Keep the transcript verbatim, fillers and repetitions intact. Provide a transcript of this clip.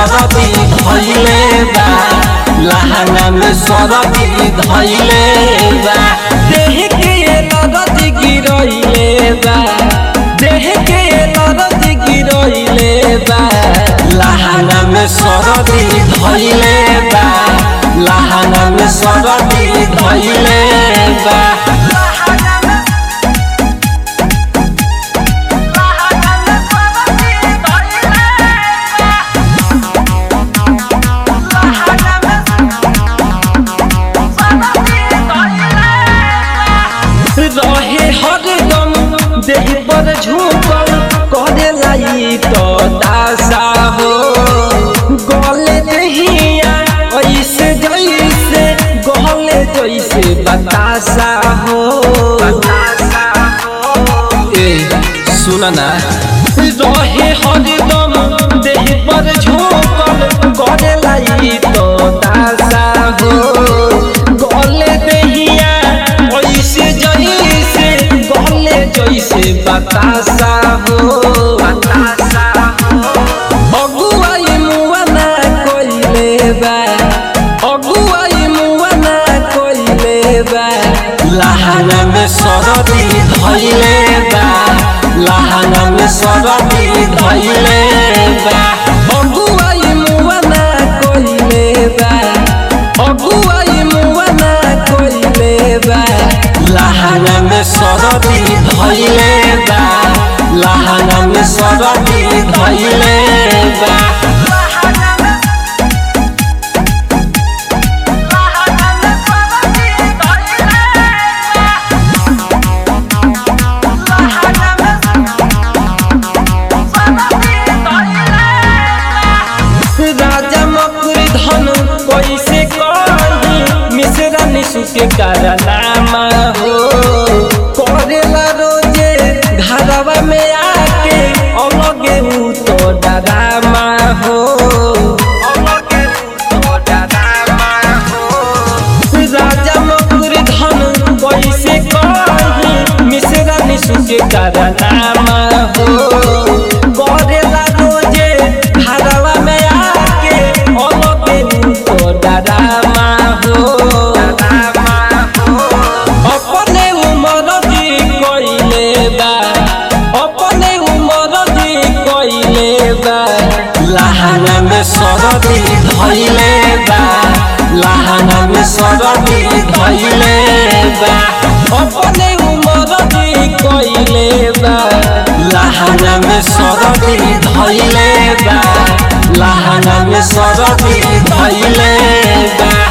सरदी धइले बा लहंगा में सरदी धइले बा देह के लरदी गिरइले बा देह के लरदी गिरइले बा लहंगा में सरदी धइले बा लहंगा में सरदी धइले बा रहे हरदम देह पर झुकल करे लाई तो दासा हो गले दहिया ऐसे जैसे गले जैसे बतासा हो ए सुना ना रहे हरदम देह पर झुकल करे लाई तो दासा हो गले दहिया ऐसे जैसे गले जैसे बतासा हो बतासा हो अगुआई मुआना कोइले बा अगुआई मुआना कोइले बा लहंगा में सरदी धइले बा लहंगा में सरदी धइले बा अगुआई मुआना कोइले बा अगुआई मुआना कोइले बा लहंगा में सरदी धइले बा लहंगा में सरदी धइले बा राजा मकुर धन कैसे कही मिश्रा निशु के कारनामा हो करेला रोजे घरवा में आके अलगे उ तो डरामा हो अलगे उ तो डरामा हो राजा मकुर धन कैसे कही मिश्रा निशु के कारनामा हो करेला रोजे घरवा में आके अलगे उ तो डरामा हो अपने उमर दी कइले बा अपने उमर दी कइले बा लहंगा में सरदी धइले बा लहंगा में सरदी धइले बा अपने उमर दी कइले बा लहंगा में सरदी धइले बा लहंगा में सरदी धइले बा।